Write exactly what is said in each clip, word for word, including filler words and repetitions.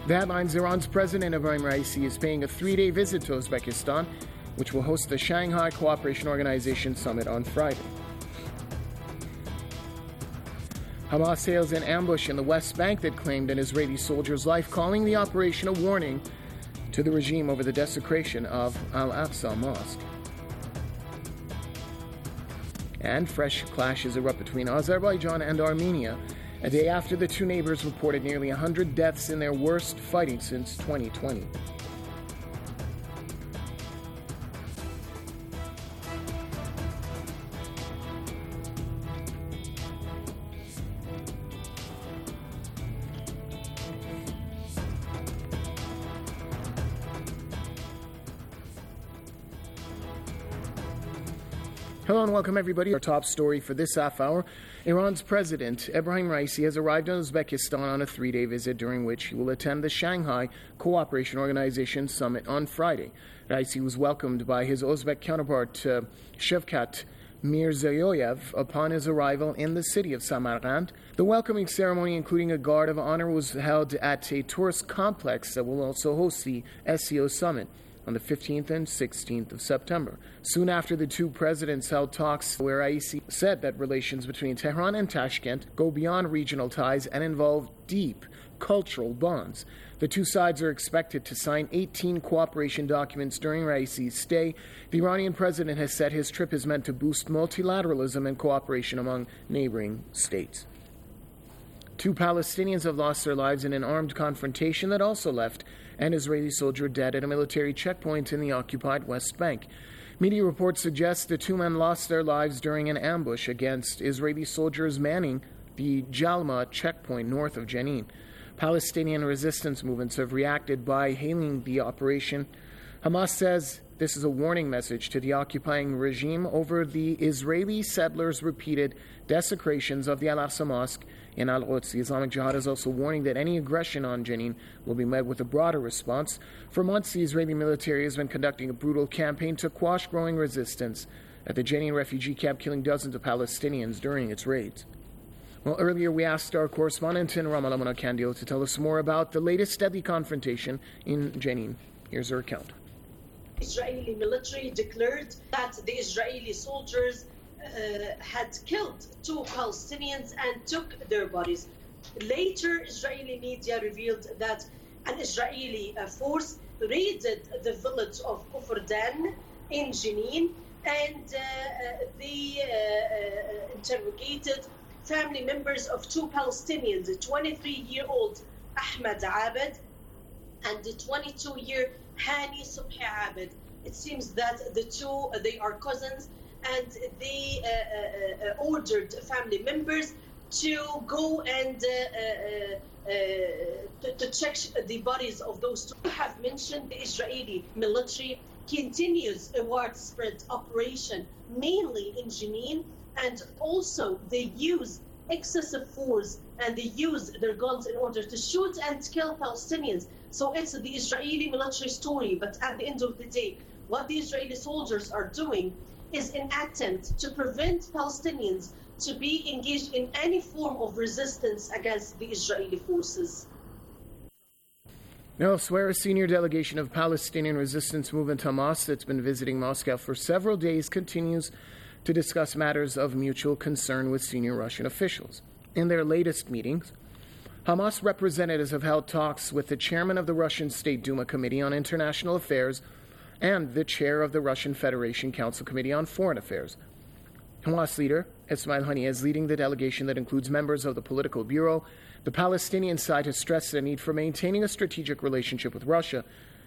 The headlines: Iran's President Ebrahim Raisi is paying a three-day visit to Uzbekistan, which will host the Shanghai Cooperation Organization Summit on Friday. Hamas hails an ambush in the West Bank that claimed an Israeli soldier's life, calling the operation a warning to the regime over the desecration of Al-Aqsa Mosque. And fresh clashes erupt between Azerbaijan and Armenia, a day after the two neighbors reported nearly one hundred deaths in their worst fighting since twenty twenty. Hello and welcome everybody. Our top story for this half hour: Iran's President Ebrahim Raisi has arrived in Uzbekistan on a three-day visit during which he will attend the Shanghai Cooperation Organization Summit on Friday. Raisi was welcomed by his Uzbek counterpart uh, Shavkat Mirziyoyev upon his arrival in the city of Samarkand. The welcoming ceremony, including a guard of honor, was held at a tourist complex that will also host the S C O Summit on the fifteenth and sixteenth of September. Soon after, the two presidents held talks where Raisi said that relations between Tehran and Tashkent go beyond regional ties and involve deep cultural bonds. The two sides are expected to sign eighteen cooperation documents during Raisi's stay. The Iranian president has said his trip is meant to boost multilateralism and cooperation among neighboring states. Two Palestinians have lost their lives in an armed confrontation that also left an Israeli soldier dead at a military checkpoint in the occupied West Bank. Media reports suggest the two men lost their lives during an ambush against Israeli soldiers manning the Jalma checkpoint north of Jenin. Palestinian resistance movements have reacted by hailing the operation. Hamas says this is a warning message to the occupying regime over the Israeli settlers' repeated desecrations of the Al-Aqsa Mosque in Al-Quds. The Islamic Jihad is also warning that any aggression on Jenin will be met with a broader response. For months, the Israeli military has been conducting a brutal campaign to quash growing resistance at the Jenin refugee camp, killing dozens of Palestinians during its raids. Well, earlier we asked our correspondent in Ramallah, Mona Kandil, to tell us more about the latest deadly confrontation in Jenin. Here's her account. Israeli military declared that the Israeli soldiers uh, had killed two Palestinians and took their bodies. Later, Israeli media revealed that an Israeli uh, force raided the village of Kufr Dan in Jenin, and uh, they uh, uh, interrogated family members of two Palestinians, the twenty-three-year-old Ahmed Abed and the twenty-two-year Hani Subhi Abed. It seems that the two, they are cousins, and they uh, uh, uh, ordered family members to go and uh, uh, uh, to, to check the bodies of those two. I have mentioned the Israeli military continues a widespread operation, mainly in Jenin, and also they use excessive force and they use their guns in order to shoot and kill Palestinians. So it's the Israeli military story, but at the end of the day, what the Israeli soldiers are doing is an attempt to prevent Palestinians to be engaged in any form of resistance against the Israeli forces. Elsewhere, a senior delegation of Palestinian resistance movement Hamas that's been visiting Moscow for several days continues to discuss matters of mutual concern with senior Russian officials. In their latest meetings, Hamas representatives have held talks with the chairman of the Russian State Duma Committee on International Affairs and the chair of the Russian Federation Council Committee on Foreign Affairs. Hamas leader Ismail Haniyeh is leading the delegation that includes members of the political bureau. The Palestinian side has stressed the need for maintaining a strategic relationship with Russia.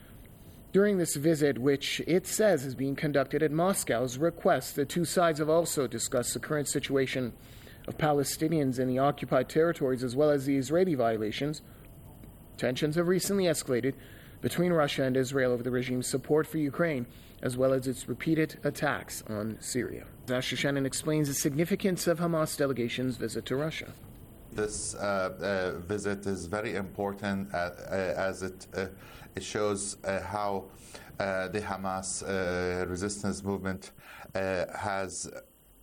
During this visit, which it says is being conducted at Moscow's request, the two sides have also discussed the current situation of Palestinians in the occupied territories as well as the Israeli violations. Tensions have recently escalated between Russia and Israel over the regime's support for Ukraine, as well as its repeated attacks on Syria. Asher Shannon explains the significance of Hamas delegation's visit to Russia. This uh, uh, visit is very important uh, uh, as it, uh, it shows uh, how uh, the Hamas uh, resistance movement uh, has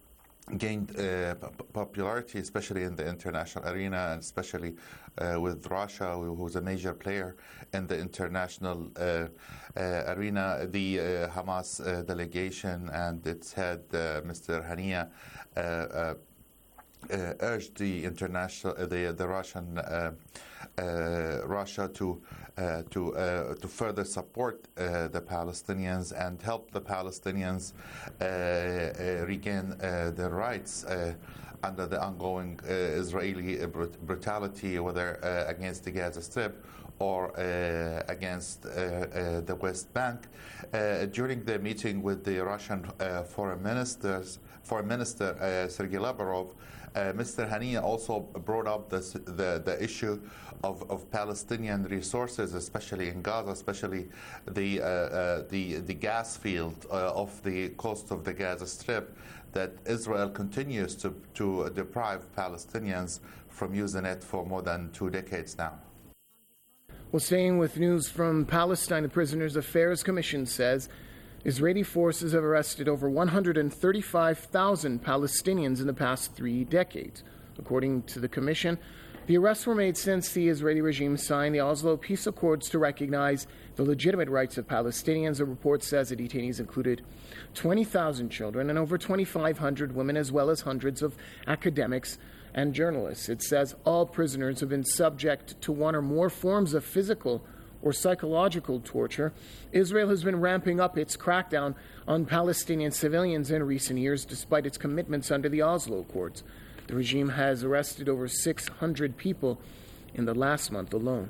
gained uh, popularity, especially in the international arena, and especially uh, with Russia, who's a major player in the international uh, uh, arena. The uh, Hamas uh, delegation and its head, uh, Mister Hania, uh, uh, uh, urged the international, uh, the the Russian uh, uh, Russia to uh, to uh, to further support uh, the Palestinians and help the Palestinians uh, uh, regain uh, their rights uh, under the ongoing uh, Israeli brut- brutality, whether uh, against the Gaza Strip or uh, against uh, uh, the West Bank. Uh, during the meeting with the Russian uh, foreign ministers, foreign minister uh, Sergei Lavrov, uh, Mister Hania also brought up this, the the issue of, of Palestinian resources, especially in Gaza, especially the uh, uh, the the gas field uh, of the coast of the Gaza Strip, that Israel continues to to deprive Palestinians from using it for more than two decades now. Well, staying with news from Palestine, the Prisoners' Affairs Commission says Israeli forces have arrested over one hundred thirty-five thousand Palestinians in the past three decades. According to the Commission, the arrests were made since the Israeli regime signed the Oslo Peace Accords to recognize the legitimate rights of Palestinians. The report says the detainees included twenty thousand children and over twenty-five hundred women, as well as hundreds of academics and journalists. It says all prisoners have been subject to one or more forms of physical or psychological torture. Israel has been ramping up its crackdown on Palestinian civilians in recent years, despite its commitments under the Oslo Accords. The regime has arrested over six hundred people in the last month alone.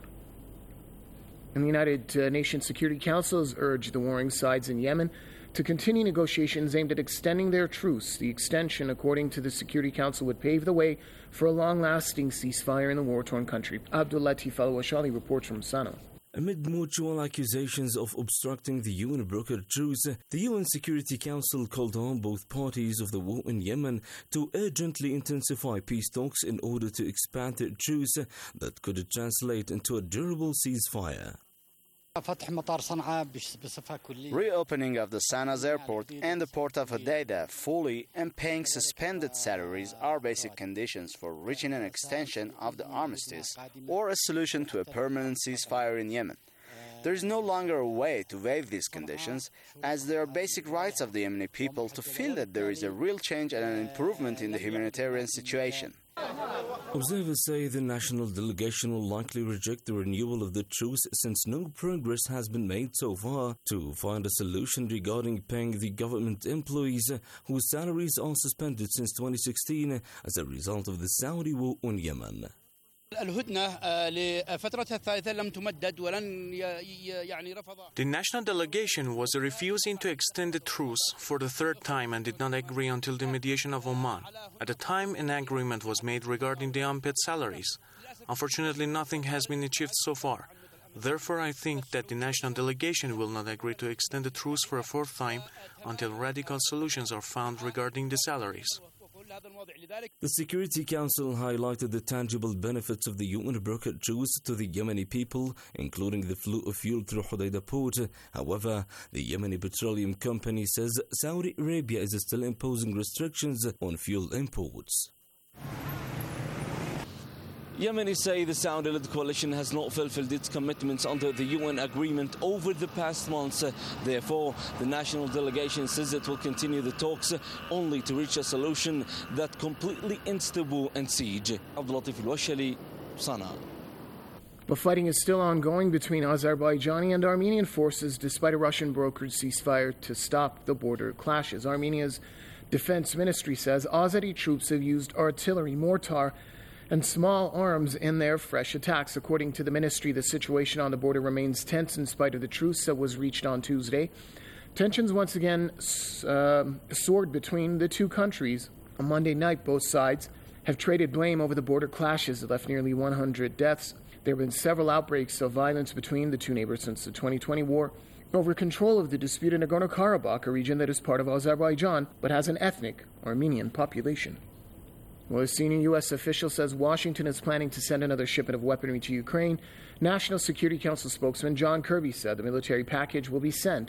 And the United Nations Security Council has urged the warring sides in Yemen to continue negotiations aimed at extending their truce. The extension, according to the Security Council, would pave the way for a long-lasting ceasefire in the war-torn country. Abdul Latif Al-Washali reports from Sana'a. Amid mutual accusations of obstructing the U N-brokered truce, the U N Security Council called on both parties of the war in Yemen to urgently intensify peace talks in order to expand the truce that could translate into a durable ceasefire. Reopening of the Sana'a airport and the port of Hodeidah fully and paying suspended salaries are basic conditions for reaching an extension of the armistice or a solution to a permanent ceasefire in Yemen. There is no longer a way to waive these conditions, as they are basic rights of the Yemeni people to feel that there is a real change and an improvement in the humanitarian situation. Observers say the national delegation will likely reject the renewal of the truce since no progress has been made so far to find a solution regarding paying the government employees whose salaries are suspended since twenty sixteen as a result of the Saudi war on Yemen. The national delegation was refusing to extend the truce for the third time and did not agree until the mediation of Oman. At the time, an agreement was made regarding the unpaid salaries. Unfortunately, nothing has been achieved so far. Therefore, I think that the national delegation will not agree to extend the truce for a fourth time until radical solutions are found regarding the salaries. The Security Council highlighted the tangible benefits of the U N-brokered truce to the Yemeni people, including the flow of fuel through Hodeidah port. However, the Yemeni Petroleum Company says Saudi Arabia is still imposing restrictions on fuel imports. Yemenis say the Saudi-led coalition has not fulfilled its commitments under the U N agreement over the past months. Therefore, the national delegation says it will continue the talks only to reach a solution that completely ends the war and siege. Abdul Latif Al-Washali, Sana'a. But fighting is still ongoing between Azerbaijani and Armenian forces despite a Russian-brokered ceasefire to stop the border clashes. Armenia's defense ministry says Azeri troops have used artillery, mortar, and small arms in their fresh attacks. According to the ministry, the situation on the border remains tense in spite of the truce that was reached on Tuesday. Tensions once again uh, soared between the two countries. On Monday night, both sides have traded blame over the border clashes that left nearly one hundred deaths. There have been several outbreaks of violence between the two neighbors since the twenty twenty war over control of the disputed Nagorno-Karabakh, a region that is part of Azerbaijan but has an ethnic Armenian population. Well, a senior U S official says Washington is planning to send another shipment of weaponry to Ukraine. National Security Council spokesman John Kirby said the military package will be sent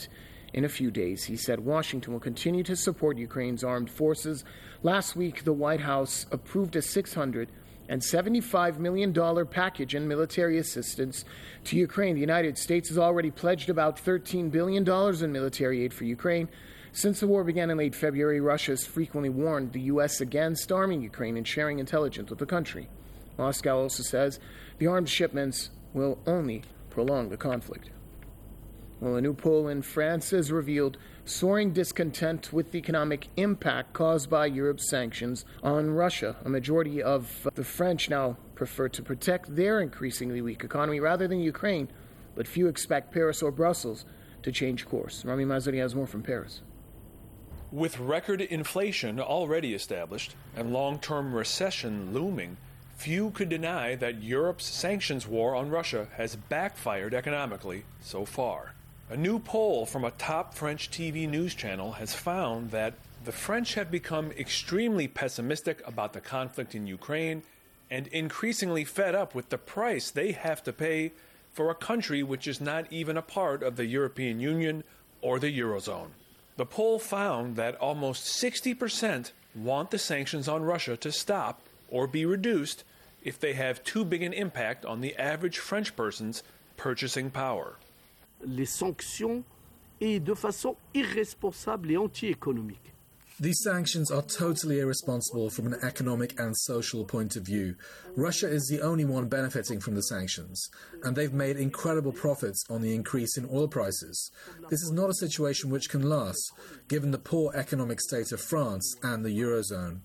in a few days. He said Washington will continue to support Ukraine's armed forces. Last week, the White House approved a six hundred seventy-five million dollars package in military assistance to Ukraine. The United States has already pledged about thirteen billion dollars in military aid for Ukraine. Since the war began in late February, Russia has frequently warned the U S against arming Ukraine and sharing intelligence with the country. Moscow also says the armed shipments will only prolong the conflict. Well, a new poll in France has revealed soaring discontent with the economic impact caused by Europe's sanctions on Russia. A majority of the French now prefer to protect their increasingly weak economy rather than Ukraine, but few expect Paris or Brussels to change course. Rami Mazari has more from Paris. With record inflation already established and long-term recession looming, few could deny that Europe's sanctions war on Russia has backfired economically so far. A new poll from a top French T V news channel has found that the French have become extremely pessimistic about the conflict in Ukraine and increasingly fed up with the price they have to pay for a country which is not even a part of the European Union or the Eurozone. The poll found that almost sixty percent want the sanctions on Russia to stop or be reduced if they have too big an impact on the average French person's purchasing power. Les sanctions et de façon irresponsable et anti-économique. These sanctions are totally irresponsible from an economic and social point of view. Russia is the only one benefiting from the sanctions, and they've made incredible profits on the increase in oil prices. This is not a situation which can last, given the poor economic state of France and the Eurozone.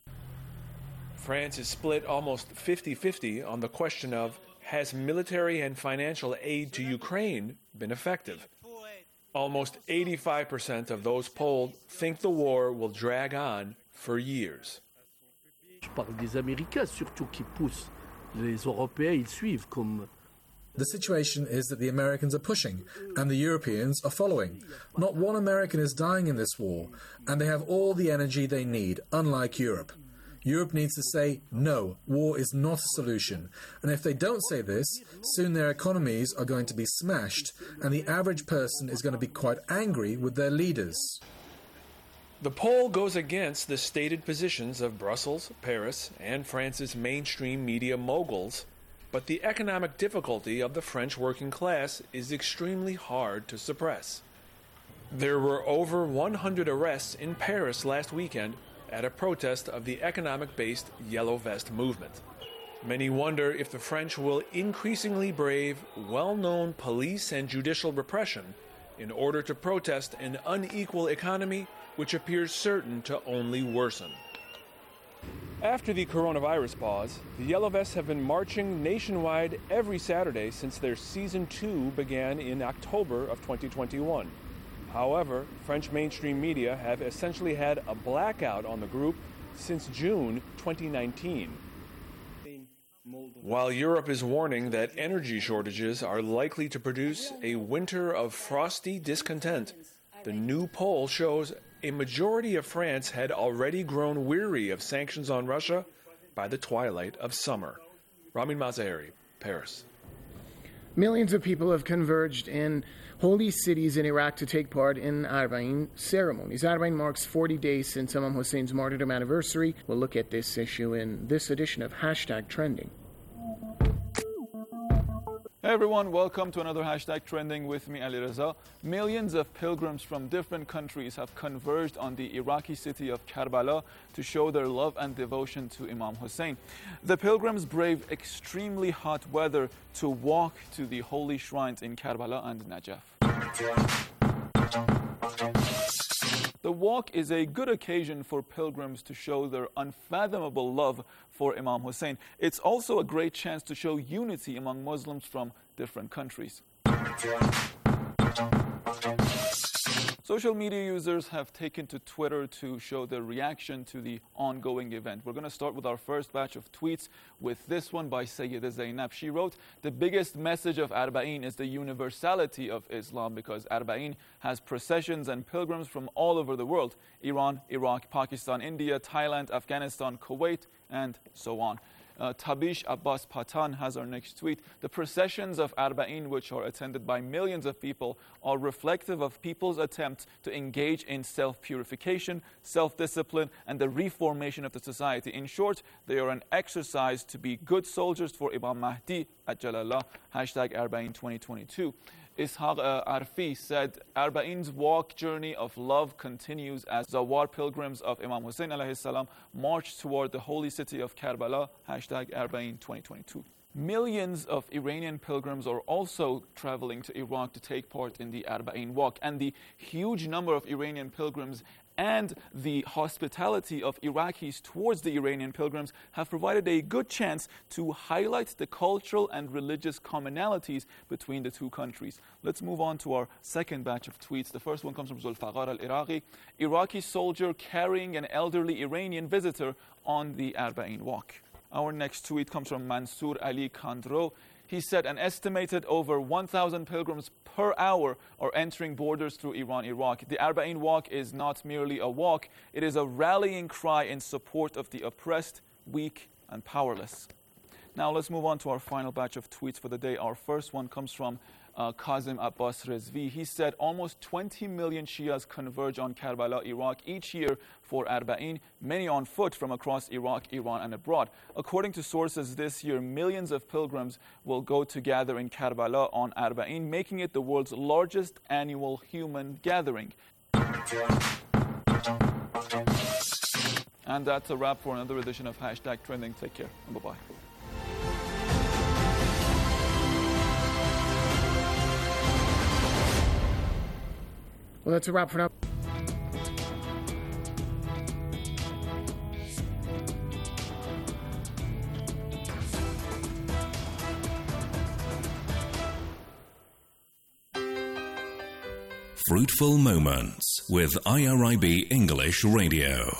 France is split almost fifty-fifty on the question of, has military and financial aid to Ukraine been effective? Almost eighty-five percent of those polled think the war will drag on for years. Je parle des Américains surtout qui poussent. Les Européens, ils suivent comme... The situation is that the Americans are pushing, and the Europeans are following. Not one American is dying in this war, and they have all the energy they need, unlike Europe. Europe needs to say, no, war is not a solution. And if they don't say this, soon their economies are going to be smashed, and the average person is going to be quite angry with their leaders. The poll goes against the stated positions of Brussels, Paris, and France's mainstream media moguls, but the economic difficulty of the French working class is extremely hard to suppress. There were over one hundred arrests in Paris last weekend at a protest of the economic-based Yellow Vest movement. Many wonder if the French will increasingly brave well-known police and judicial repression in order to protest an unequal economy which appears certain to only worsen. After the coronavirus pause, the Yellow Vests have been marching nationwide every Saturday since their season two began in October of twenty twenty-one. However, French mainstream media have essentially had a blackout on the group since June twenty nineteen. While Europe is warning that energy shortages are likely to produce a winter of frosty discontent, the new poll shows a majority of France had already grown weary of sanctions on Russia by the twilight of summer. Ramin Mazaheri, Paris. Millions of people have converged in holy cities in Iraq to take part in Arbaeen ceremonies. Arbaeen marks forty days since Imam Hussein's martyrdom anniversary. We'll look at this issue in this edition of Hashtag Trending. Hey everyone, welcome to another Hashtag Trending with me, Ali Reza. Millions of pilgrims from different countries have converged on the Iraqi city of Karbala to show their love and devotion to Imam Hussein. The pilgrims braved extremely hot weather to walk to the holy shrines in Karbala and Najaf. The walk is a good occasion for pilgrims to show their unfathomable love for Imam Hussein. It's also a great chance to show unity among Muslims from different countries. Social media users have taken to Twitter to show their reaction to the ongoing event. We're going to start with our first batch of tweets with this one by Sayyida Zainab. She wrote, "The biggest message of Arbaeen is the universality of Islam, because Arbaeen has processions and pilgrims from all over the world: Iran, Iraq, Pakistan, India, Thailand, Afghanistan, Kuwait, and so on." Uh, Tabish Abbas Patan has our next tweet. The processions of Arba'in, which are attended by millions of people, are reflective of people's attempt to engage in self-purification, self-discipline, and the reformation of the society. In short, they are an exercise to be good soldiers for Imam Mahdi, Ajjalallah, hashtag Arba'in twenty twenty-two. Ishaq uh, Arfi said, Arba'in's walk journey of love continues as Zawar pilgrims of Imam Hussein alayhi salam march toward the holy city of Karbala, hashtag Arba'in twenty twenty-two. Millions of Iranian pilgrims are also traveling to Iraq to take part in the Arba'in walk, and the huge number of Iranian pilgrims and the hospitality of Iraqis towards the Iranian pilgrims have provided a good chance to highlight the cultural and religious commonalities between the two countries. Let's move on to our second batch of tweets. The first one comes from Zulfaqar al-Iraqi. Iraqi soldier carrying an elderly Iranian visitor on the Arba'in walk. Our next tweet comes from Mansour Ali Khandro. He said an estimated over one thousand pilgrims per hour are entering borders through Iran-Iraq. The Arba'in walk is not merely a walk, it is a rallying cry in support of the oppressed, weak, and powerless. Now let's move on to our final batch of tweets for the day. Our first one comes from uh, Kazim Abbas Rizvi. He said almost twenty million Shias converge on Karbala, Iraq each year for Arba'in, many on foot from across Iraq, Iran, and abroad. According to sources, this year millions of pilgrims will go to gather in Karbala on Arba'in, making it the world's largest annual human gathering. And that's a wrap for another edition of Hashtag Trending. Take care and bye-bye. Well, that's a wrap for now. Fruitful Moments with I R I B English Radio.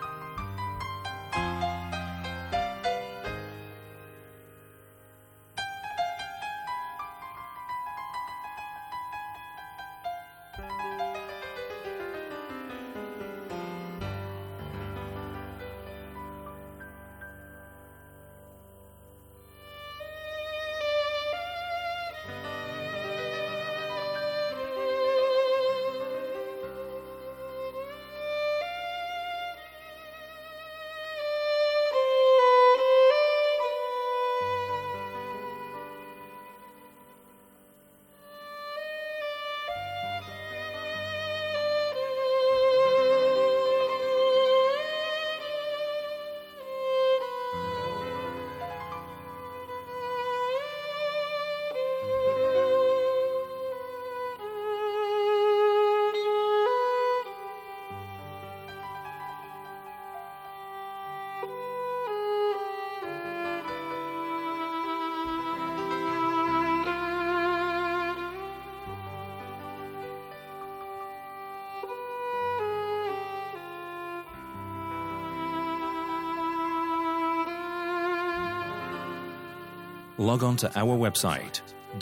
Log on to our website,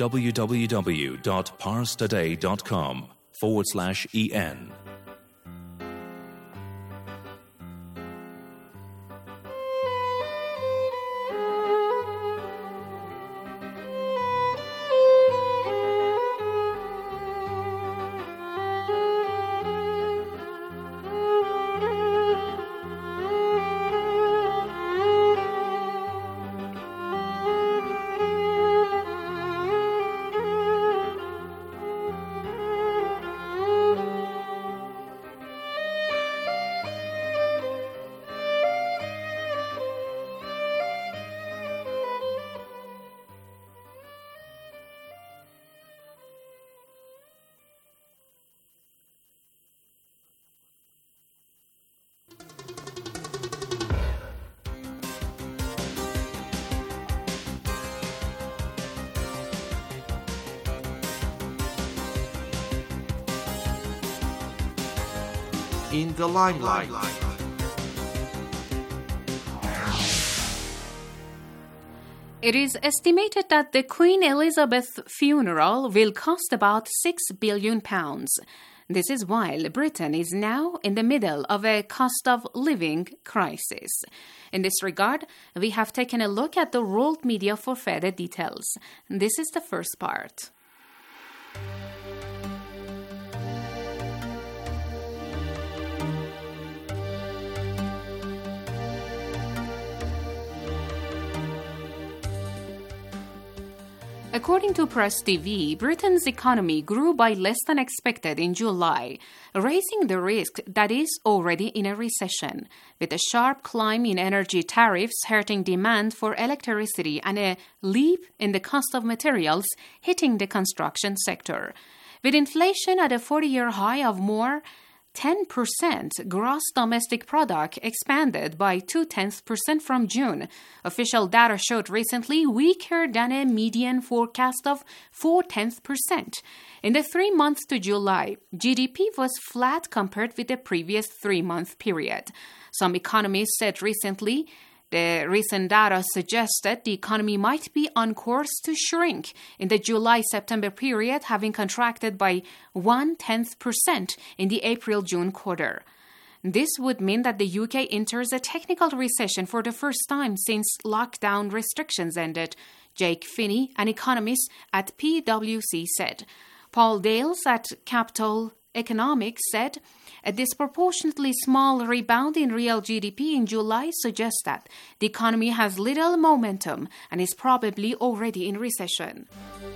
www.parstoday.com forward slash en. In the limelight. It is estimated that the Queen Elizabeth funeral will cost about six billion pounds. This is while Britain is now in the middle of a cost of living crisis. In this regard, we have taken a look at the world media for further details. This is the first part. According to Press T V, Britain's economy grew by less than expected in July, raising the risk that it is already in a recession, with a sharp climb in energy tariffs hurting demand for electricity and a leap in the cost of materials hitting the construction sector. With inflation at a forty-year high of more ten percent, gross domestic product expanded by two-tenths percent from June. Official data showed recently weaker than a median forecast of four-tenths percent. In the three months to July, G D P was flat compared with the previous three-month period. Some economists said recently the recent data suggested the economy might be on course to shrink in the July-September period, having contracted by one-tenth percent in the April-June quarter. This would mean that the U K enters a technical recession for the first time since lockdown restrictions ended, Jake Finney, an economist at P W C, said. Paul Dales at Capital Economics said, a disproportionately small rebound in real G D P in July suggests that the economy has little momentum and is probably already in recession.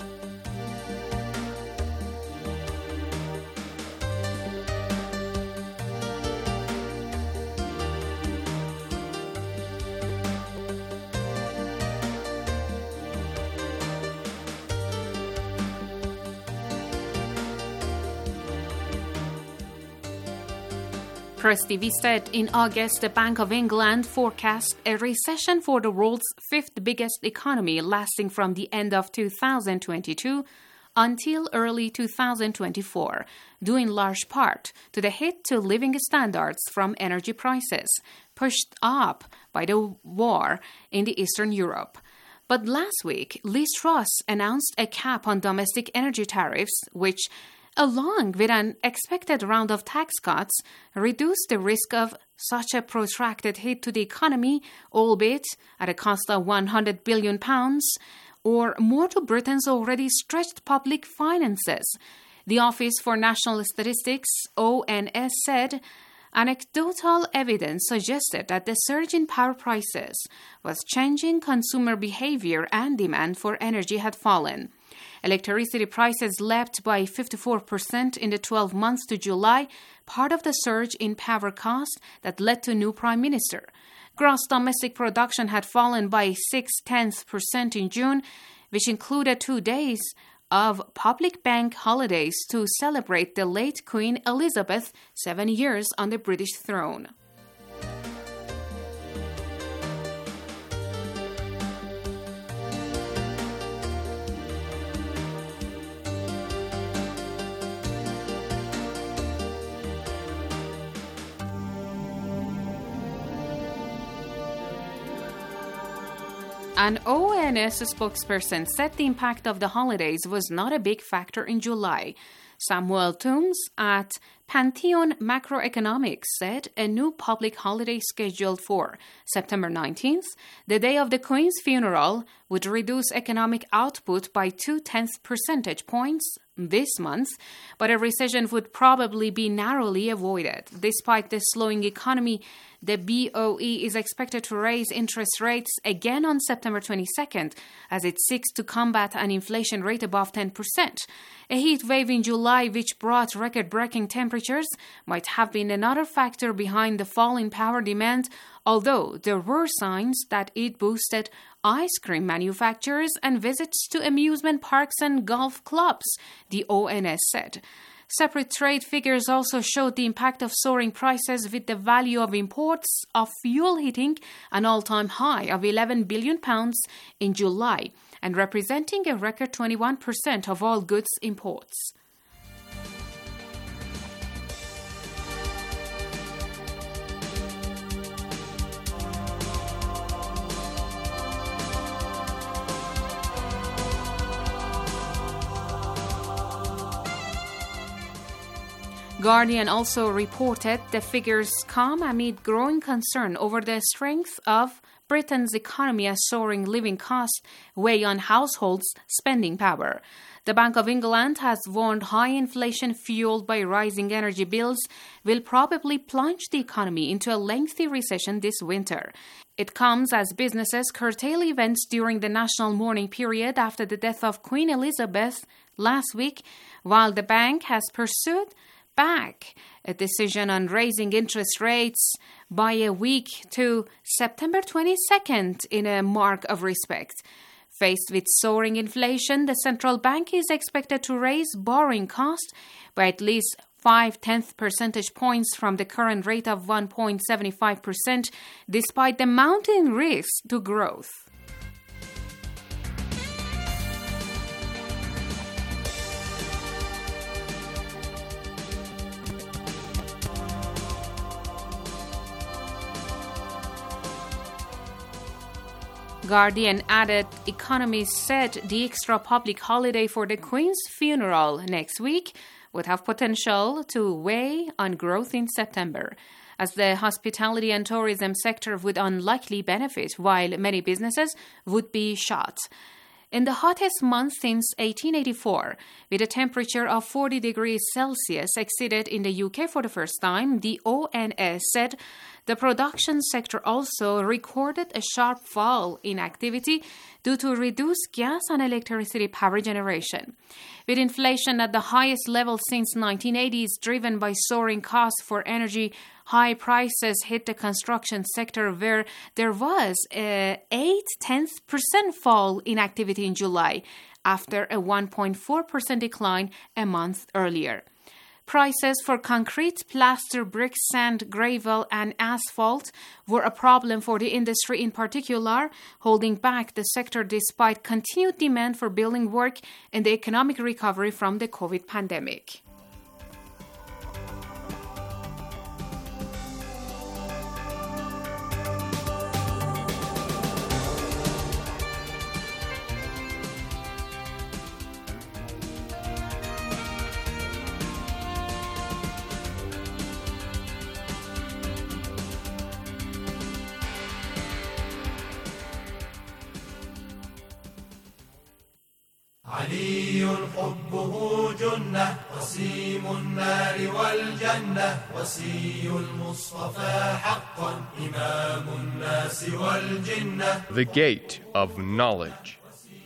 Press T V said in August the Bank of England forecast a recession for the world's fifth biggest economy lasting from the end of two thousand twenty-two until early two thousand twenty-four, due in large part to the hit to living standards from energy prices, pushed up by the war in the Eastern Europe. But last week, Liz Truss announced a cap on domestic energy tariffs, which, along with an expected round of tax cuts, reduce the risk of such a protracted hit to the economy, albeit at a cost of one hundred billion pounds, or more to Britain's already stretched public finances. The Office for National Statistics, O N S, said anecdotal evidence suggested that the surge in power prices was changing consumer behavior and demand for energy had fallen. Electricity prices leapt by fifty-four percent in the twelve months to July, part of the surge in power cost that led to new prime minister. Gross domestic production had fallen by six-tenths percent in June, which included two days of public bank holidays to celebrate the late Queen Elizabeth, seven years on the British throne. An O N S spokesperson said the impact of the holidays was not a big factor in July. Samuel Toombs at Pantheon Macroeconomics said a new public holiday scheduled for September nineteenth, the day of the Queen's funeral, would reduce economic output by two-tenths percentage points this month, but a recession would probably be narrowly avoided. Despite the slowing economy, the B O E is expected to raise interest rates again on September twenty-second as it seeks to combat an inflation rate above ten percent. A heat wave in July, which brought record-breaking temperatures, might have been another factor behind the fall in power demand, although there were signs that it boosted ice cream manufacturers and visits to amusement parks and golf clubs, the O N S said. Separate trade figures also showed the impact of soaring prices, with the value of imports of fuel hitting an all-time high of eleven billion pounds in July and representing a record twenty-one percent of all goods imports. Guardian also reported the figures come amid growing concern over the strength of Britain's economy as soaring living costs weigh on households' spending power. The Bank of England has warned high inflation fueled by rising energy bills will probably plunge the economy into a lengthy recession this winter. It comes as businesses curtail events during the national mourning period after the death of Queen Elizabeth last week, while the bank has pursued back a decision on raising interest rates by a week to September twenty-second in a mark of respect. Faced with soaring inflation, the central bank is expected to raise borrowing costs by at least five-tenths percentage points from the current rate of one point seven five percent, despite the mounting risks to growth. Guardian added economists said the extra public holiday for the Queen's funeral next week would have potential to weigh on growth in September, as the hospitality and tourism sector would unlikely benefit, while many businesses would be shut. In the hottest month since eighteen eighty-four, with a temperature of forty degrees Celsius exceeded in the U K for the first time, the O N S said the production sector also recorded a sharp fall in activity due to reduced gas and electricity power generation. With inflation at the highest level since nineteen eighties, driven by soaring costs for energy, high prices hit the construction sector, where there was a eight-tenths percent fall in activity in July, after a one point four percent decline a month earlier. Prices for concrete, plaster, brick, sand, gravel, and asphalt were a problem for the industry in particular, holding back the sector despite continued demand for building work and the economic recovery from the COVID pandemic. علي حبه جنة قسيم النار والجنة وصي المصطفى حقا إمام الناس والجنة. The Gate of Knowledge.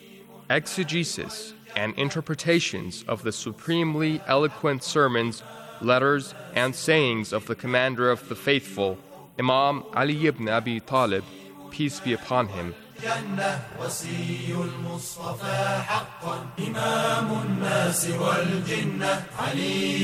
Exegesis and interpretations of the supremely eloquent sermons, letters, and sayings of the Commander of the Faithful, Imam Ali ibn Abi Talib, peace be upon him. جنة وصي المصطفى حقا إمام الناس والجنة علي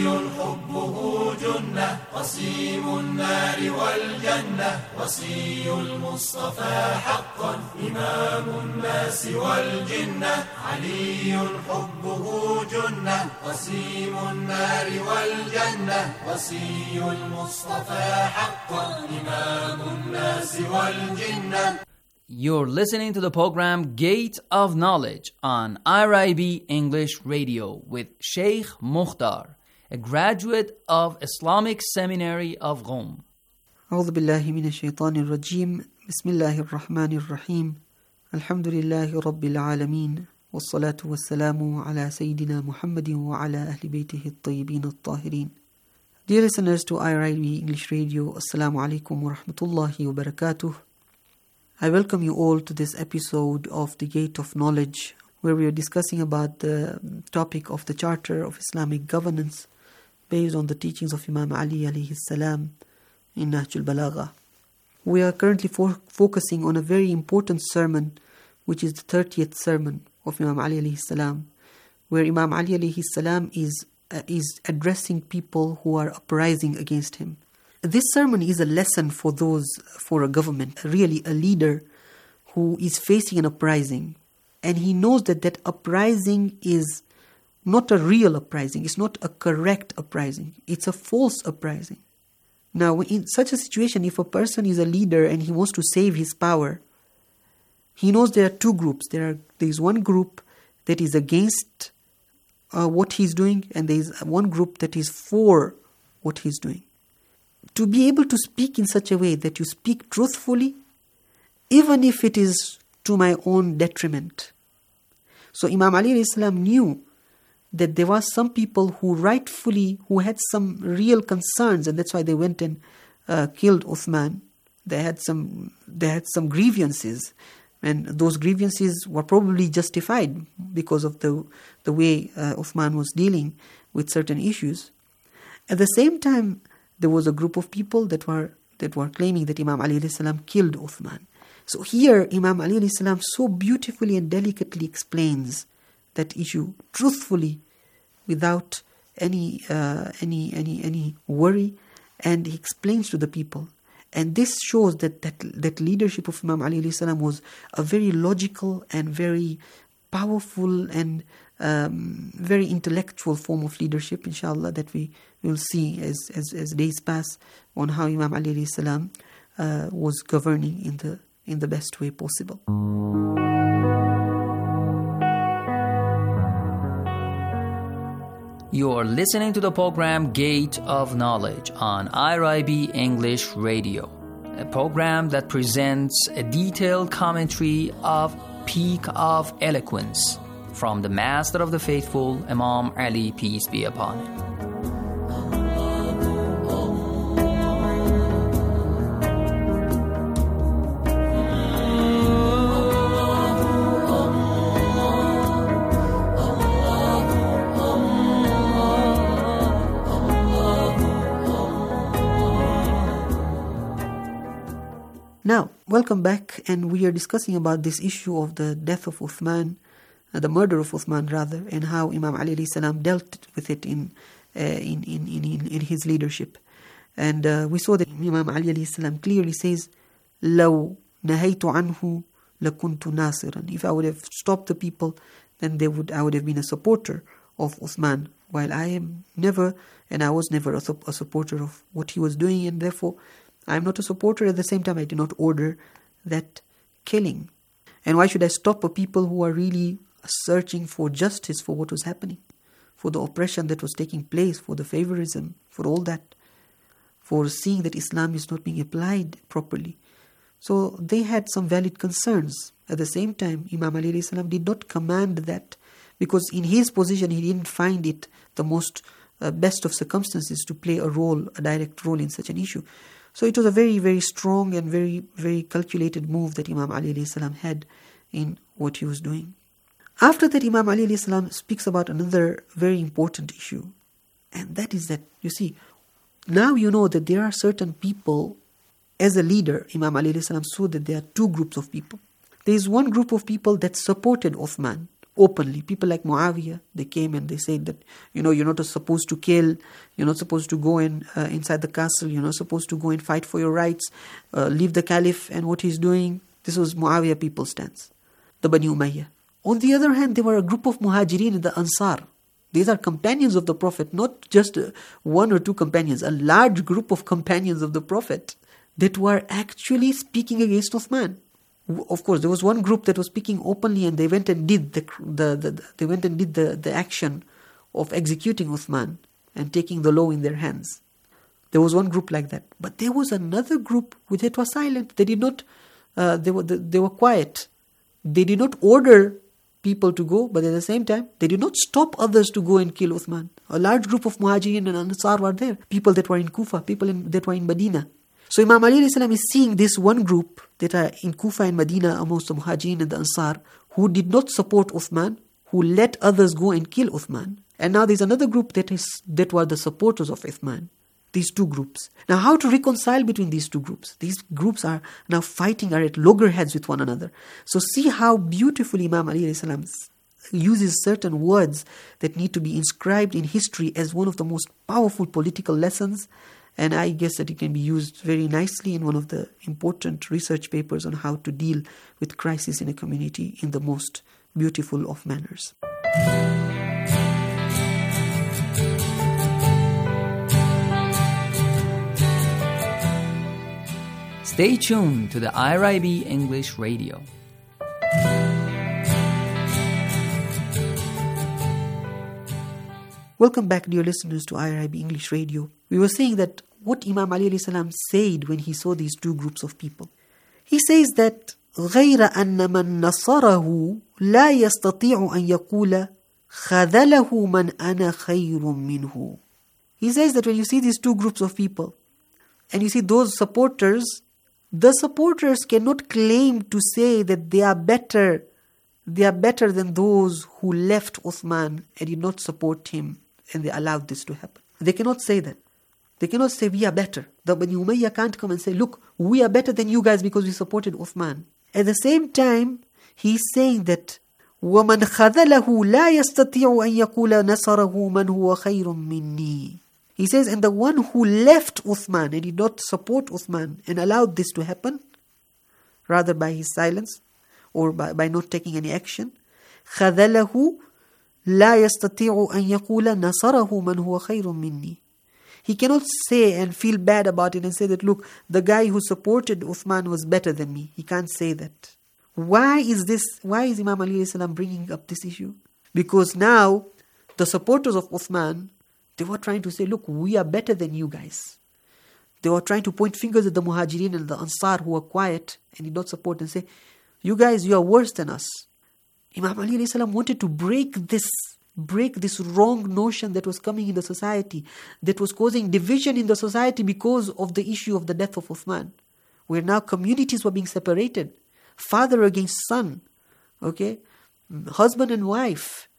حبه جنة قسيم النار والجنة وصي المصطفى حقا إمام الناس والجنة علي حبه جنة قسيم النار والجنة وصي المصطفى حقا إمام الناس والجنة. You're listening to the program Gate of Knowledge on I R I B English Radio with Sheikh Mukhtar, a graduate of Islamic Seminary of Qom. أعوذ بالله من الشيطان الرجيم بسم الله الرحمن الرحيم الحمد لله رب العالمين والصلاة والسلام على سيدنا محمد وعلى أهل بيته الطيبين الطاهرين. Dear listeners to I R I B English Radio, Assalamu alaikum wa rahmatullahi wa barakatuh. I welcome you all to this episode of The Gate of Knowledge, where we are discussing about the topic of the Charter of Islamic Governance based on the teachings of Imam Ali alayhi salam in Nahjul Balagha. We are currently fo- focusing on a very important sermon, which is the thirtieth sermon of Imam Ali alayhi salam, where Imam Ali alayhi salam is, uh, is addressing people who are uprising against him. This sermon is a lesson for those, for a government, really a leader who is facing an uprising. And he knows that that uprising is not a real uprising. It's not a correct uprising. It's a false uprising. Now, in such a situation, if a person is a leader and he wants to save his power, he knows there are two groups. There are there is one group that is against uh, what he's doing, and there is one group that is for what he's doing. To be able to speak in such a way that you speak truthfully, even if it is to my own detriment. So Imam Ali alayhi salam knew that there were some people who rightfully, who had some real concerns, and that's why they went and uh, killed Uthman. They had some, they had some grievances, and those grievances were probably justified because of the the way uh, Uthman was dealing with certain issues. At the same time, there was a group of people that were that were claiming that Imam Ali alayhi salam killed Uthman. So here, Imam Ali alayhi salam so beautifully and delicately explains that issue truthfully, without any uh, any any any worry, and he explains to the people. And this shows that that that leadership of Imam Ali alayhi salam was a very logical and very powerful and um, very intellectual form of leadership, inshallah, that we will see as, as, as days pass on how Imam Ali alayhi salam uh, was governing in the in the best way possible. You are listening to the program Gate of Knowledge on I R I B English Radio, a program that presents a detailed commentary of Peak of Eloquence from the Master of the Faithful, Imam Ali, peace be upon him. Now, welcome back, and we are discussing about this issue of the death of Uthman, uh, the murder of Uthman rather, and how Imam Ali alayhi salam dealt with it in, uh, in, in, in, in his leadership. And uh, we saw that Imam Ali alayhi salam clearly says, لَوْ نَهَيْتُ عَنْهُ لَكُنْتُ نَاصِرًا. If I would have stopped the people, then they would I would have been a supporter of Uthman, while I am never, and I was never a, a supporter of what he was doing, and therefore I am not a supporter. At the same time, I did not order that killing. And why should I stop a people who are really searching for justice for what was happening, for the oppression that was taking place, for the favorism, for all that, for seeing that Islam is not being applied properly. So they had some valid concerns. At the same time, Imam Ali alayhi salam did not command that, because in his position he didn't find it the most uh, best of circumstances to play a role, a direct role in such an issue. So it was a very, very strong and very, very calculated move that Imam Ali alayhi salam had in what he was doing. After that, Imam Ali alayhi salam speaks about another very important issue. And that is that, you see, now you know that there are certain people, as a leader, Imam Ali alayhi salam saw that there are two groups of people. There is one group of people that supported Uthman openly. People like Muawiyah, they came and they said that, you know, you're not supposed to kill, you're not supposed to go in uh, inside the castle, you're not supposed to go and fight for your rights, uh, leave the caliph and what he's doing. This was Muawiyah people's stance, the Bani Umayyah. On the other hand, there were a group of Muhajirin and the Ansar. These are companions of the Prophet, not just uh, one or two companions, a large group of companions of the Prophet that were actually speaking against Uthman. Of course, there was one group that was speaking openly, and they went and did the, the, the they went and did the, the action of executing Uthman and taking the law in their hands. There was one group like that, but there was another group which that was silent. They did not. Uh, they were they were quiet. They did not order people to go, but at the same time, they did not stop others to go and kill Uthman. A large group of Muhajirin and Ansar were there. People that were in Kufa, people in, that were in Medina. So Imam Ali alayhi salam is seeing this one group that are in Kufa and Medina amongst the Muhajirin and the Ansar who did not support Uthman, who let others go and kill Uthman. And now there's another group that is that were the supporters of Uthman. These two groups. Now how to reconcile between these two groups? These groups are now fighting, are at loggerheads with one another. So see how beautifully Imam Ali alayhi salam uses certain words that need to be inscribed in history as one of the most powerful political lessons. And I guess that it can be used very nicely in one of the important research papers on how to deal with crisis in a community in the most beautiful of manners. Stay tuned to the I R I B English Radio. Welcome back, dear listeners, to I R I B English Radio. We were saying that what Imam Ali alayhi salam said when he saw these two groups of people. He says that غير أن من نصره لا يستطيع أن يقول خذله من أنا خير منه. He says that when you see these two groups of people and you see those supporters, the supporters cannot claim to say that they are better they are better than those who left Uthman and did not support him and they allowed this to happen. They cannot say that. They cannot say we are better. The Bani Umayyah can't come and say, look, we are better than you guys because we supported Uthman. At the same time, he's saying that وَمَنْ خَذَلَهُ لَا يَسْتَطِيعُ أَنْ يَقُولَ نَصَرَهُ مَنْ هُوَ خَيْرٌ مِّنِّي. He says, and the one who left Uthman and did not support Uthman and allowed this to happen, rather by his silence or by, by not taking any action, خَذَلَهُ لَا يَسْتَطِيعُ أَنْ يَقُولَ نَصَرَهُ مَنْ هُوَ خَيْرٌ مِّنِّي. He cannot say and feel bad about it and say that, look, the guy who supported Uthman was better than me. He can't say that. Why is this? Why is Imam Ali alayhi salam bringing up this issue? Because now the supporters of Uthman, they were trying to say, look, we are better than you guys. They were trying to point fingers at the Muhajirin and the Ansar who were quiet and did not support and say, you guys, you are worse than us. Imam Ali alayhi salam wanted to break this, break this wrong notion that was coming in the society, that was causing division in the society because of the issue of the death of Uthman, where now communities were being separated. Father against son, okay, husband and wife,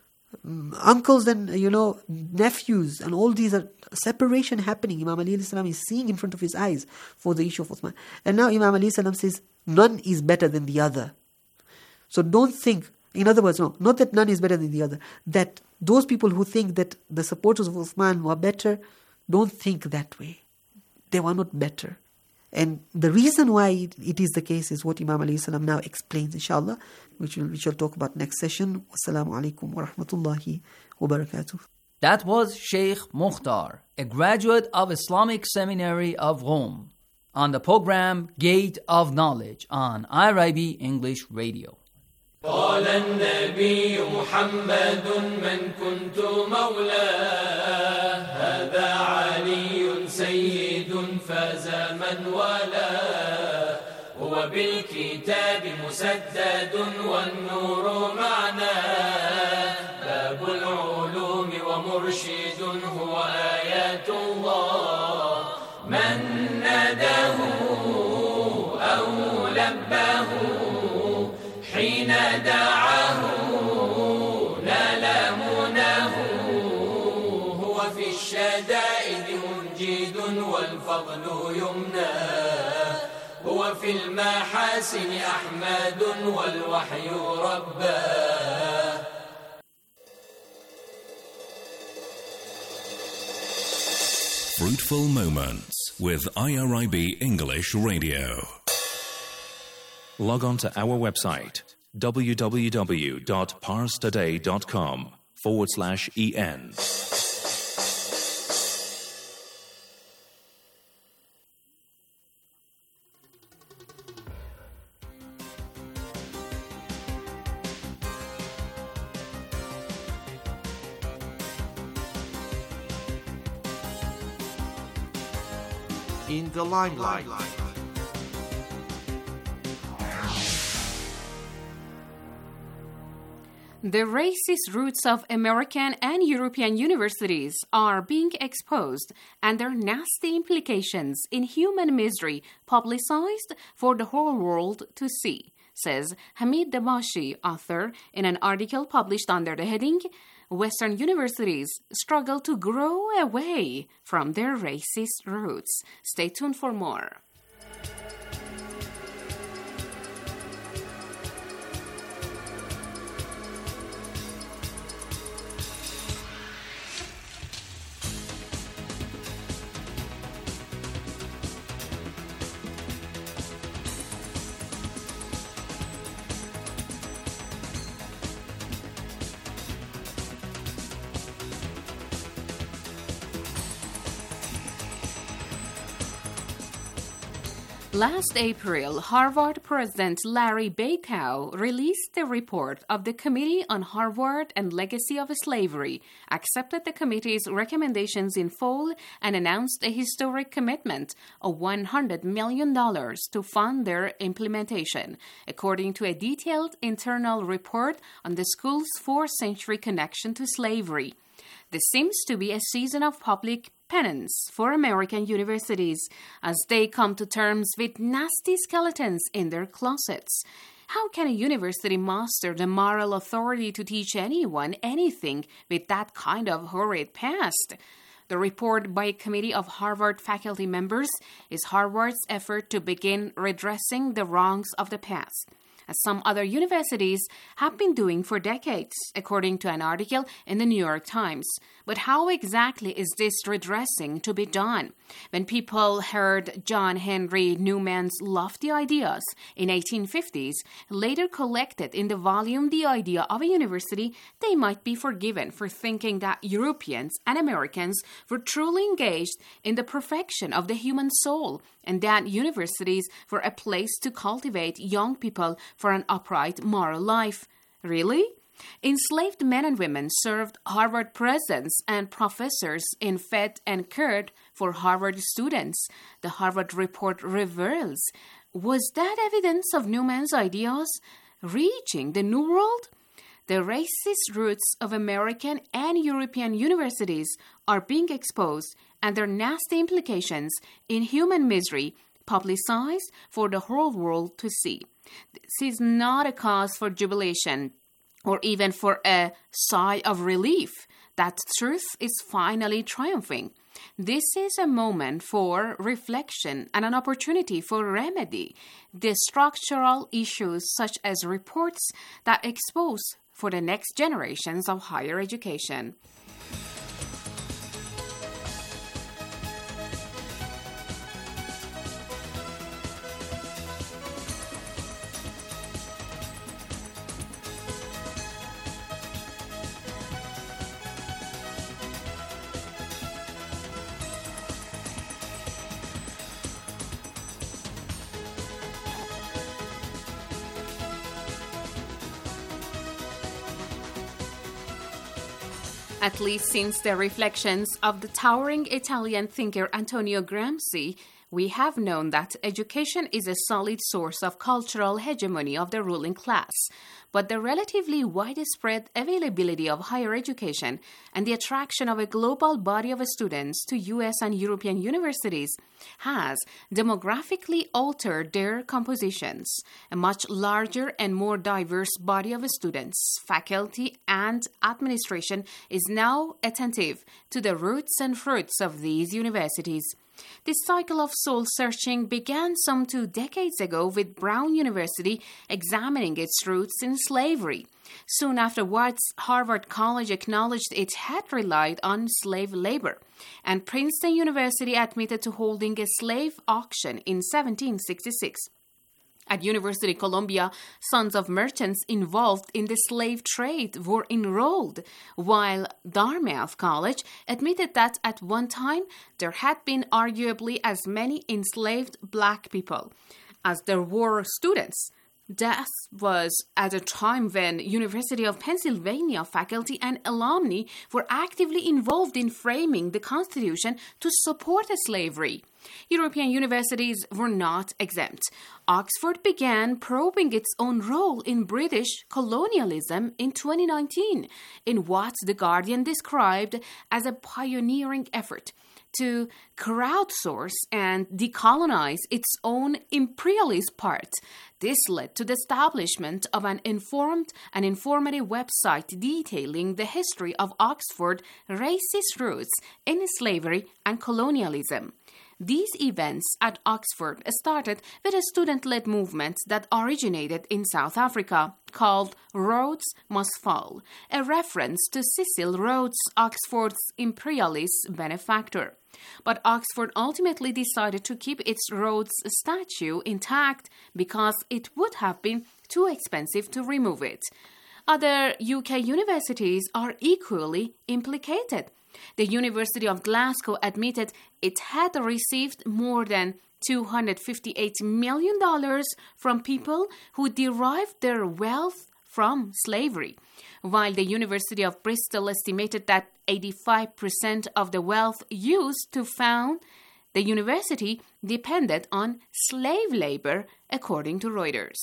uncles and, you know, nephews, and all these are separation happening. Imam Ali alayhi salam is seeing in front of his eyes for the issue of Uthman. And now Imam Ali alayhi salam says, none is better than the other. So don't think, in other words, no, not that none is better than the other, that those people who think that the supporters of Uthman were better, don't think that way. They were not better. And the reason why it, it is the case is what Imam alayhi salam now explains, inshallah, which we'll, which we'll talk about next session. Wassalamu alaikum wa rahmatullahi wa barakatuh. That was Sheikh Mukhtar, a graduate of Islamic Seminary of Rome, on the program Gate of Knowledge on I R I B English Radio. قال النبي محمد من كنت مولاه هذا علي سيد فاز من والاه هو بالكتاب مسدد والنور معناه باب العلوم ومرشد هو آيات الله من ناداه أو لباه حين دعاه نال مناه هو في الشدائد منجد والفضل يمناه هو في المحاسن أحمد والوحي رباه. Fruitful Moments with I R I B English Radio. Log on to our website www.parstoday.com forward slash en. In the limelight. The racist roots of American and European universities are being exposed and their nasty implications in human misery publicized for the whole world to see, says Hamid Dabashi, author, in an article published under the heading Western Universities Struggle to Grow Away from Their Racist Roots. Stay tuned for more. Last April, Harvard President Larry Bacow released the report of the Committee on Harvard and Legacy of Slavery, accepted the committee's recommendations in full, and announced a historic commitment of one hundred million dollars to fund their implementation, according to a detailed internal report on the school's fourth-century connection to slavery. This seems to be a season of public penance for American universities as they come to terms with nasty skeletons in their closets. How can a university muster the moral authority to teach anyone anything with that kind of horrid past? The report by a committee of Harvard faculty members is Harvard's effort to begin redressing the wrongs of the past, as some other universities have been doing for decades, according to an article in the New York Times. But how exactly is this redressing to be done? When people heard John Henry Newman's lofty ideas in eighteen fifties, later collected in the volume The Idea of a University, they might be forgiven for thinking that Europeans and Americans were truly engaged in the perfection of the human soul, and that universities were a place to cultivate young people for an upright moral life. Really? Enslaved men and women served Harvard presidents and professors in Fed and Curd for Harvard students, the Harvard report reveals. Was that evidence of Newman's ideas reaching the New World? The racist roots of American and European universities are being exposed, and their nasty implications in human misery publicized for the whole world to see. This is not a cause for jubilation or even for a sigh of relief that truth is finally triumphing. This is a moment for reflection and an opportunity for remedy the structural issues such as reports that expose for the next generations of higher education. At least since the reflections of the towering Italian thinker Antonio Gramsci, we have known that education is a solid source of cultural hegemony of the ruling class. But the relatively widespread availability of higher education and the attraction of a global body of students to U S and European universities has demographically altered their compositions. A much larger and more diverse body of students, faculty, and administration is now attentive to the roots and fruits of these universities. This cycle of soul-searching began some two decades ago with Brown University examining its roots in slavery. Soon afterwards, Harvard College acknowledged it had relied on slave labor, and Princeton University admitted to holding a slave auction in seventeen sixty-six. At University of Columbia, sons of merchants involved in the slave trade were enrolled, while Dartmouth College admitted that at one time there had been arguably as many enslaved black people as there were students. That was at a time when University of Pennsylvania faculty and alumni were actively involved in framing the Constitution to support slavery. European universities were not exempt. Oxford began probing its own role in British colonialism in twenty nineteen in what The Guardian described as a pioneering effort to crowdsource and decolonize its own imperialist part. This led to the establishment of an informed and informative website detailing the history of Oxford's racist roots in slavery and colonialism. These events at Oxford started with a student-led movement that originated in South Africa called Rhodes Must Fall, a reference to Cecil Rhodes, Oxford's imperialist benefactor. But Oxford ultimately decided to keep its Rhodes statue intact because it would have been too expensive to remove it. Other U K universities are equally implicated. The University of Glasgow admitted it had received more than two hundred fifty-eight million dollars from people who derived their wealth from slavery, while the University of Bristol estimated that eighty-five percent of the wealth used to found the university depended on slave labor, according to Reuters.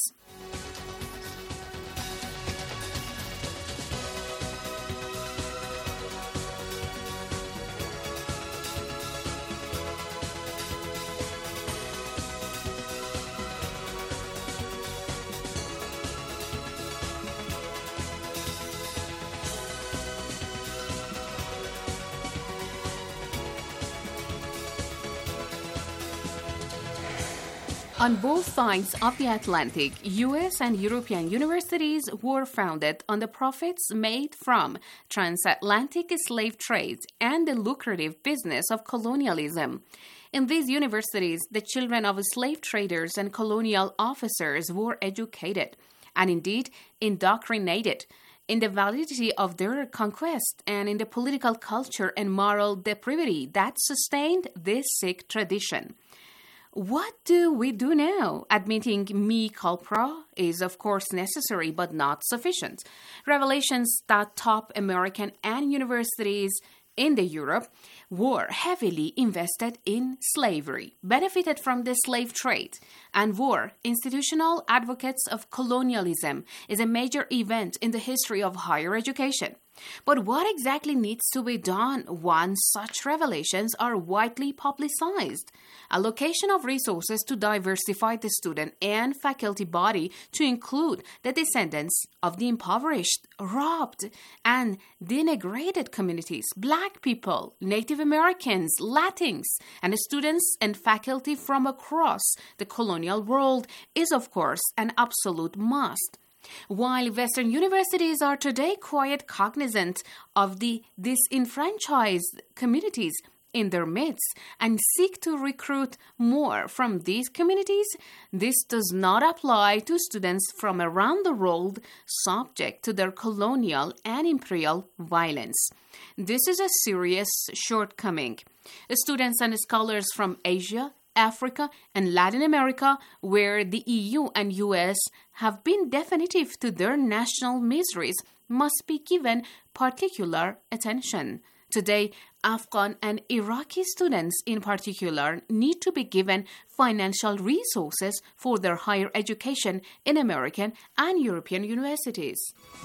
On both sides of the Atlantic, U S and European universities were founded on the profits made from transatlantic slave trade and the lucrative business of colonialism. In these universities, the children of slave traders and colonial officers were educated, and indeed indoctrinated, in the validity of their conquest and in the political culture and moral depravity that sustained this Sikh tradition. What do we do now? Admitting mea culpa is, of course, necessary but not sufficient. Revelations that top American and universities in the Europe were heavily invested in slavery, benefited from the slave trade, and were institutional advocates of colonialism is a major event in the history of higher education. But what exactly needs to be done once such revelations are widely publicized? Allocation of resources to diversify the student and faculty body to include the descendants of the impoverished, robbed, and denigrated communities, Black people, Native Americans, Latins, and students and faculty from across the colonial world is, of course, an absolute must. While Western universities are today quite cognizant of the disenfranchised communities in their midst and seek to recruit more from these communities, this does not apply to students from around the world subject to their colonial and imperial violence. This is a serious shortcoming. Students and scholars from Asia, Africa, and Latin America, where the E U and U S have been definitive to their national miseries, must be given particular attention. Today, Afghan and Iraqi students in particular need to be given financial resources for their higher education in American and European universities.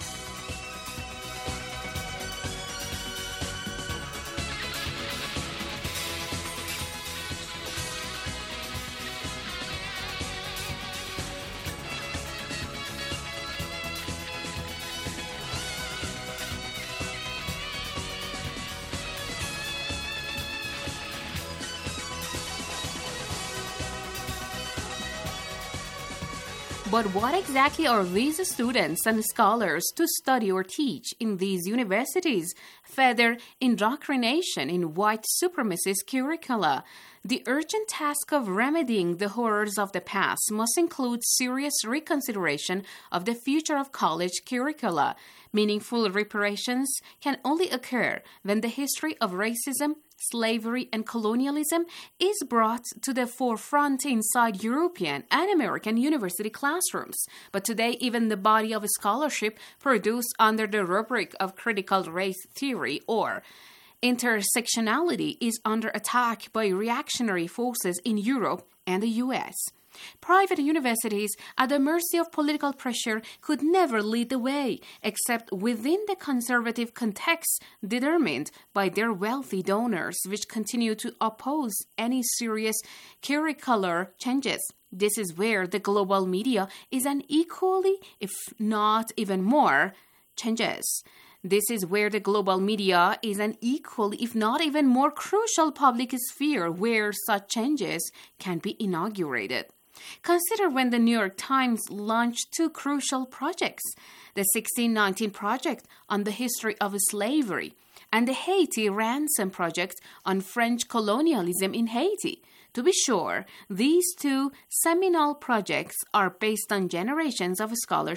But what exactly are these students and scholars to study or teach in these universities? Further indoctrination in white supremacist curricula. The urgent task of remedying the horrors of the past must include serious reconsideration of the future of college curricula. Meaningful reparations can only occur when the history of racism, slavery, and colonialism is brought to the forefront inside European and American university classrooms. But today, even the body of scholarship produced under the rubric of critical race theory or intersectionality is under attack by reactionary forces in Europe and the U S. Private universities, at the mercy of political pressure, could never lead the way, except within the conservative context determined by their wealthy donors, which continue to oppose any serious curricular changes. This is where the global media is an equally, if not even more, changes. This is where the global media is an equal, if not even more crucial public sphere where such changes can be inaugurated. Consider when the New York Times launched two crucial projects, the sixteen nineteen Project on the history of slavery and the Haiti Ransom Project on French colonialism in Haiti. To be sure, these two seminal projects are based on generations of scholarship.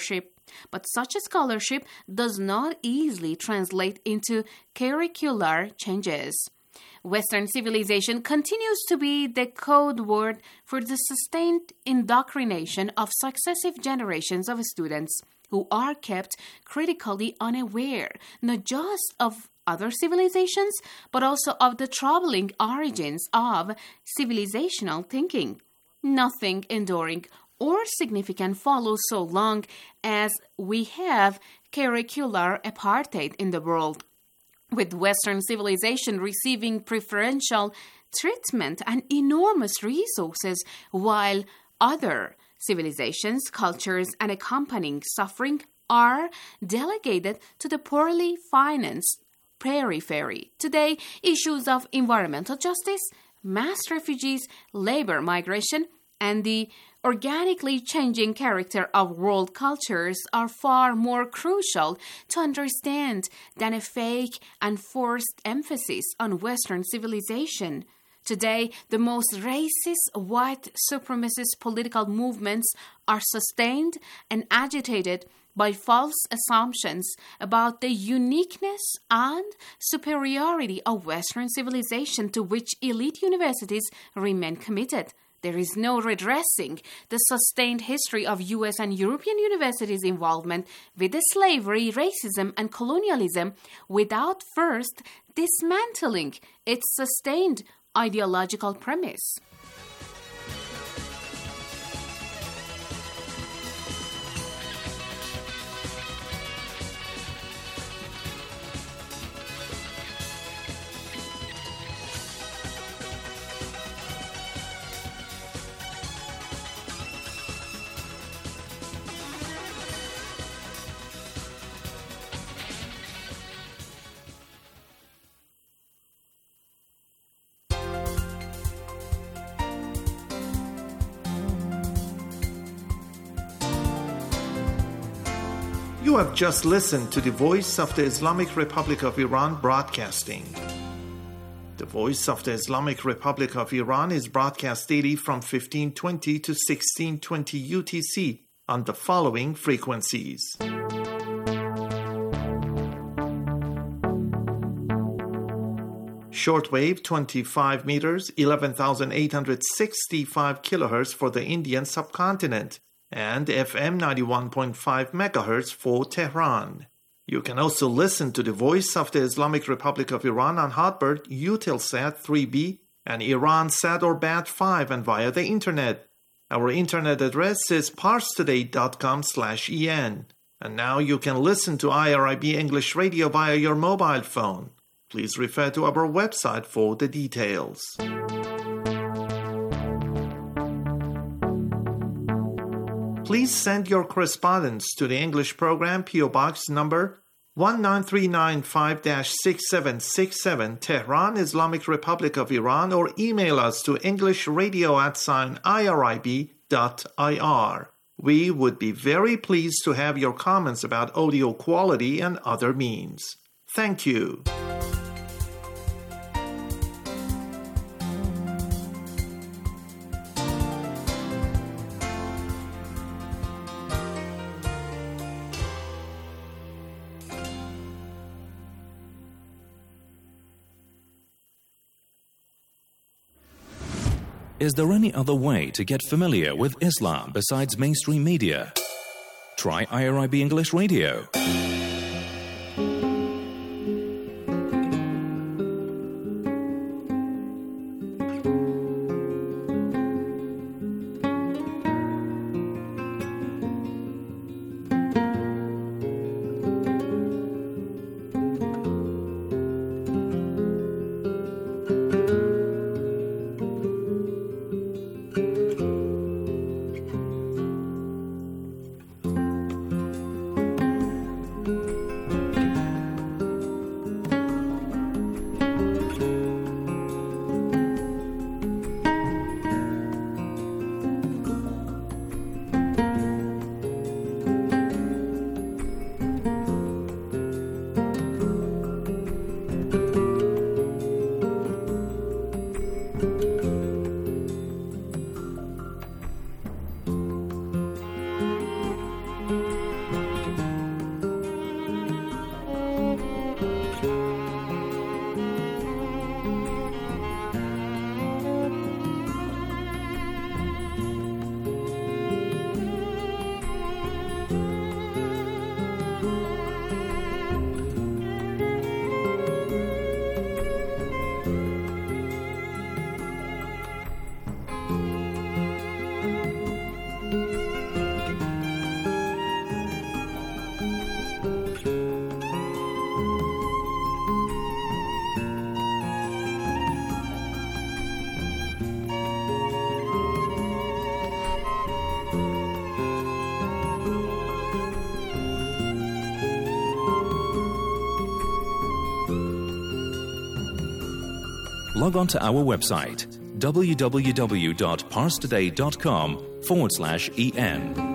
But such a scholarship does not easily translate into curricular changes. Western civilization continues to be the code word for the sustained indoctrination of successive generations of students who are kept critically unaware, not just of other civilizations, but also of the troubling origins of civilizational thinking. Nothing enduring or significant follows so long as we have curricular apartheid in the world, with Western civilization receiving preferential treatment and enormous resources, while other civilizations, cultures, and accompanying suffering are delegated to the poorly financed periphery. Today, issues of environmental justice, mass refugees, labor migration, and the organically changing character of world cultures are far more crucial to understand than a fake and forced emphasis on Western civilization. Today, the most racist, white supremacist political movements are sustained and agitated by false assumptions about the uniqueness and superiority of Western civilization, to which elite universities remain committed. There is no redressing the sustained history of U S and European universities' involvement with the slavery, racism, and colonialism without first dismantling its sustained ideological premise. You have just listened to the Voice of the Islamic Republic of Iran broadcasting. The Voice of the Islamic Republic of Iran is broadcast daily from fifteen twenty to sixteen twenty U T C on the following frequencies. Shortwave twenty-five meters, eleven thousand eight hundred sixty-five kilohertz for the Indian subcontinent, and F M ninety-one point five megahertz for Tehran. You can also listen to the Voice of the Islamic Republic of Iran on Hotbird, Eutelsat three B, and Iransat or Bat five, and via the Internet. Our Internet address is parstoday.com slash en. And now you can listen to I R I B English Radio via your mobile phone. Please refer to our website for the details. Please send your correspondence to the English program, P O Box number one nine three nine five dash six seven six seven, Tehran, Islamic Republic of Iran, or email us to englishradio at sign irib dot ir. We would be very pleased to have your comments about audio quality and other means. Thank you. Is there any other way to get familiar with Islam besides mainstream media? Try I R I B English Radio. log on to our website www.parstoday.com forward slash en.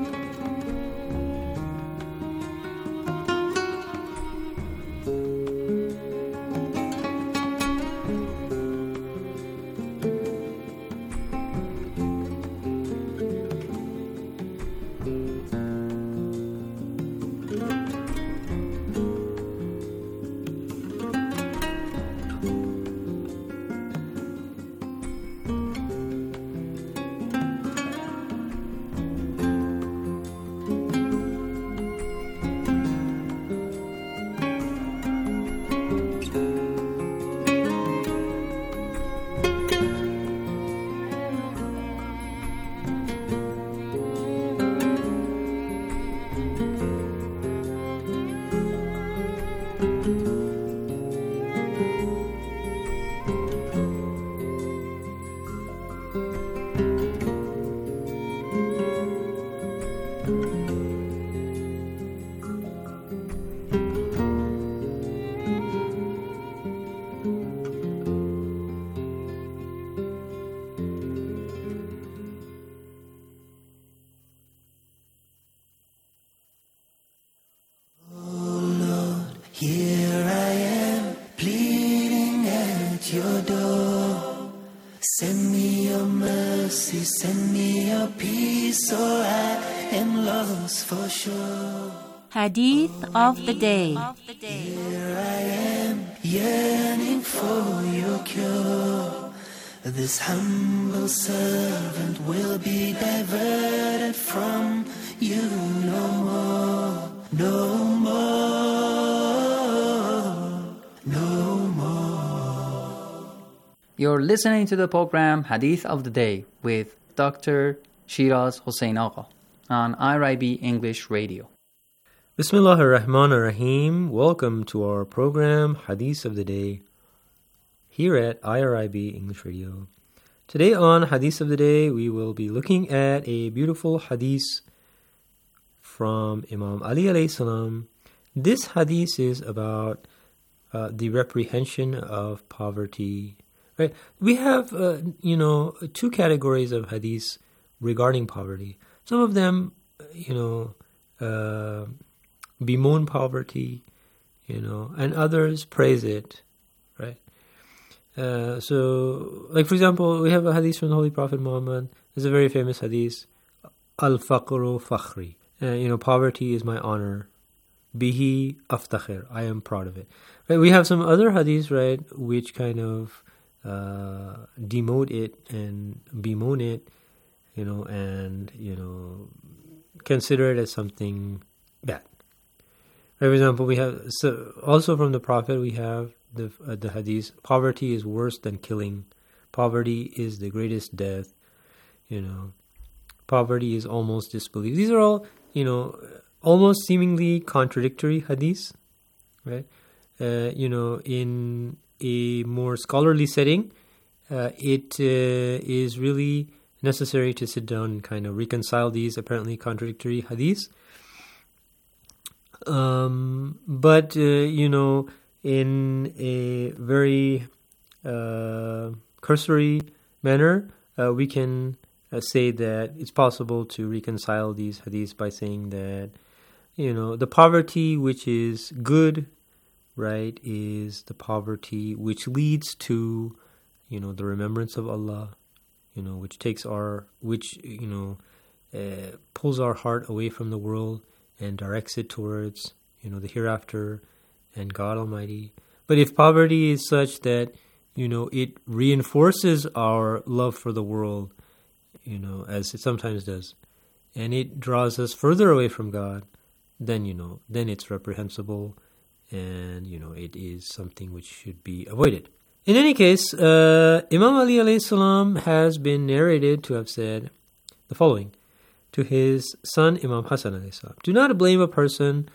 Here I am, pleading at your door. Send me your mercy, send me your peace, or I am lost for sure. Hadith of the day. Here I am, yearning for your cure. This humble servant will be diverted from you no more, no more, no more. You're listening to the program Hadith of the Day with Doctor Shiraz Hossein Agha on I R I B English Radio. Bismillah ar-Rahman ar-Rahim. Welcome to our program Hadith of the Day here at I R I B English Radio. Today on Hadith of the Day, we will be looking at a beautiful hadith from Imam Ali alayhi salam. This hadith is about uh, the reprehension of poverty. Right? We have, uh, you know, two categories of hadiths regarding poverty. Some of them, you know, uh, bemoan poverty, you know, and others praise it, right? Uh, so, like for example, we have a hadith from the Holy Prophet Muhammad. It's a very famous hadith. Al-faqru fakhri. Uh, you know, poverty is my honor. Bihi aftakhir. I am proud of it. Right? We have some other hadiths, right, which kind of uh, demote it and bemoan it, you know, and, you know, consider it as something bad. For example, we have so also from the Prophet we have the uh, the hadith: poverty is worse than killing. Poverty is the greatest death. You know, poverty is almost disbelief. These are all, you know, almost seemingly contradictory hadiths, right? Uh, you know, in a more scholarly setting, uh, it uh, is really necessary to sit down and kind of reconcile these apparently contradictory hadiths. Um, but, uh, you know, in a very uh, cursory manner, uh, we can uh, say that it's possible to reconcile these hadiths by saying that, you know, the poverty which is good, right, is the poverty which leads to, you know, the remembrance of Allah, you know, which takes our, which, you know, uh, pulls our heart away from the world and directs it towards, you know, the hereafter and God Almighty. But if poverty is such that, you know, it reinforces our love for the world, you know, as it sometimes does, and it draws us further away from God, then, you know, then it's reprehensible and, you know, it is something which should be avoided. In any case, uh, Imam Ali alayhi salam has been narrated to have said the following to his son Imam Hassan alayhi salam: do not blame a person